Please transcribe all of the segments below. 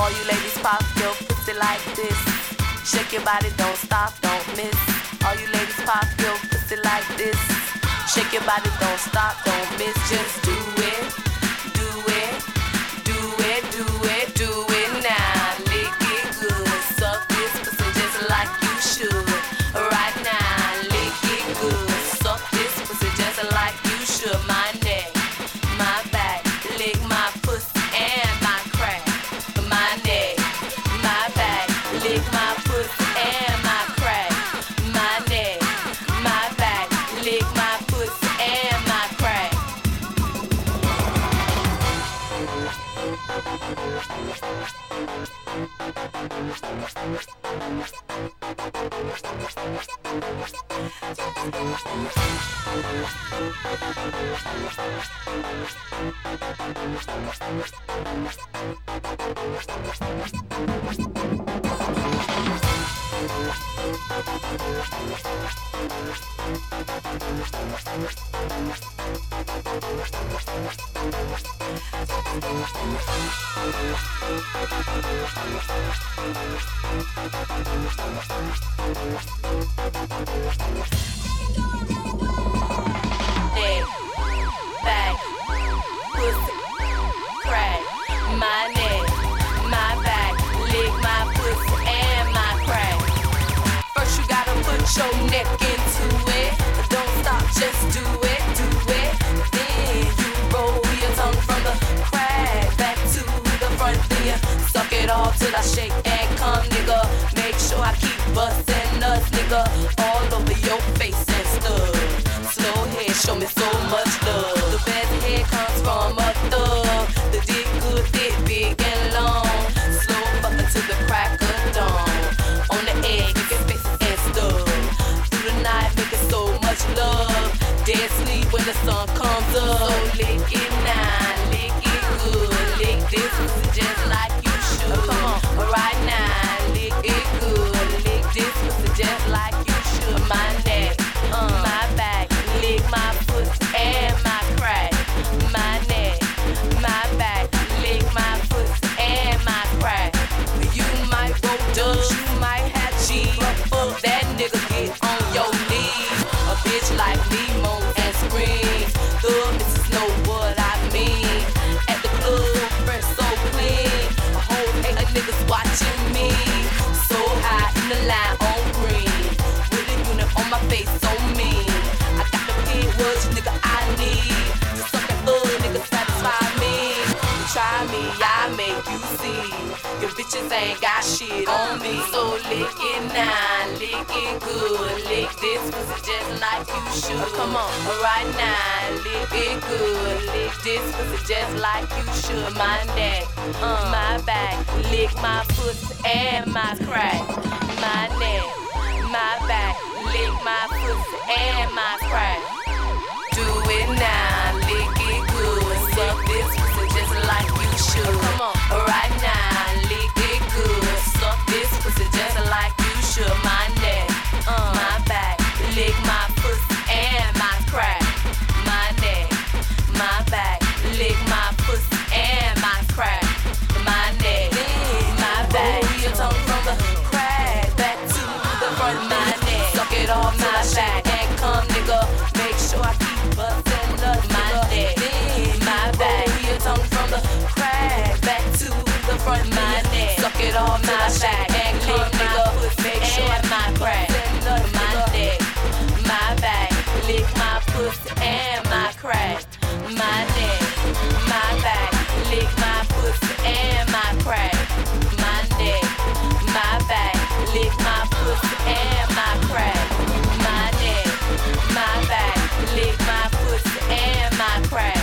All you ladies pop your pussy like this. Shake your body, don't stop, don't miss. All you ladies pop your pussy like this. Shake your body, don't stop, don't miss. Just do it, do it, do it, do it, do it now. Lick it good, suck this pussy just like you should. Right now, lick it good, suck this pussy just like you should. My neck, my back, lick my pussy and my crack. My neck, my back, lick my pussy and my crack. My neck, my back, lick my pussy and my crack. Neck, back, pussy, crack. My neck, my back, lick my pussy and my crack. First you gotta put your neck into it. Don't stop, just do it, do it. Then you roll your tongue from the crack back to the front. Then you suck it all till I shake and come, nigga. Make sure I keep bustin' nuts, nigga, all over your face and stuff. Slow head, show me so much love. The best head comes from a thug. The dick good, thick, big and long. Slow fuckin' to the crack of dawn. On the edge, making faces and stuff. Through the night, making so much love. Dead sleep when the sun comes up. So lick it now, lick it good. Lick this pussy just like you should. Come on, right now, lick it good. Lick this pussy just like you should. My neck, my back, lick my pussy and my crack. My neck, my back, lick my pussy and my crack. You might roll dubs, you might have cheese, but fuck that nigga, get on your knees. A bitch like me moans and screams. Thug bitches know what I mean. At the club, fresh so clean. A whole hate of niggas watching me. So high in the line on green. With a unit on my face so mean. I got the pin words, nigga, I need. To suck that thug, nigga, satisfy me. Try me, I make you see. Your bitches ain't got shit on me. So lick it now, lick it good. Lick this pussy just like you should. Come on, right now, lick it good. Lick this pussy just like you should. My neck, my back, lick my pussy and my crack. My neck, my back, lick my pussy and my crack. Do it now, lick it good. Suck this pussy just like you should. Come on, right now, lick it good. Suck this pussy just like you should. My neck, my back, lick my pussy and my crack. My neck, my back, lick my pussy and my crack. My neck, my back, your tongue from the crack back to the front. My neck, suck it off my back and come, nigga. Make sure I keep bustin' nuts, my neck, my back, your tongue from the crack back to the front. My neck, suck it off my back and come, nigga. Make sure I my crack, my neck, my back, lick my pussy and my crack. My neck, my back, lick my pussy and my crack. My neck, my back, lick my pussy and my crack. My neck, my back, lick my pussy and my crack.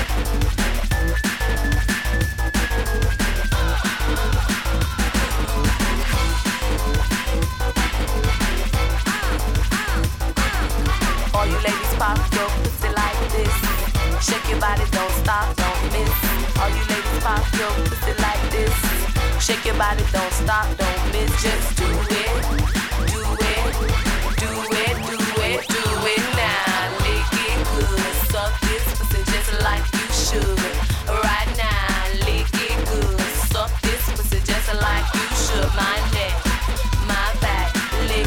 All you ladies pop your pussy like this. Shake your body, don't stop, don't miss. All you ladies pop your pussy like this. Shake your body, don't stop, don't miss. Just do it, do it, do it, do it, do it now. Lick it good, suck this pussy just like you should. Right now, lick it good, suck this pussy just like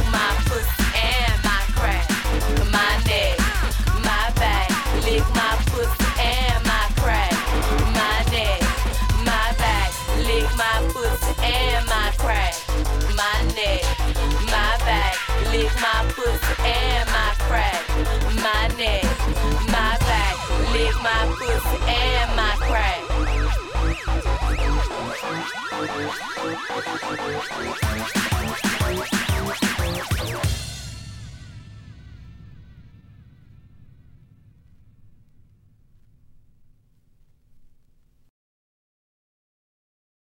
my pussy and my crack. My neck, my back, lick my pussy and my crack. My neck, my back, lick my pussy and my crack. My neck, my back, lick my pussy and my crack. My neck, my back, lick my pussy and my crack.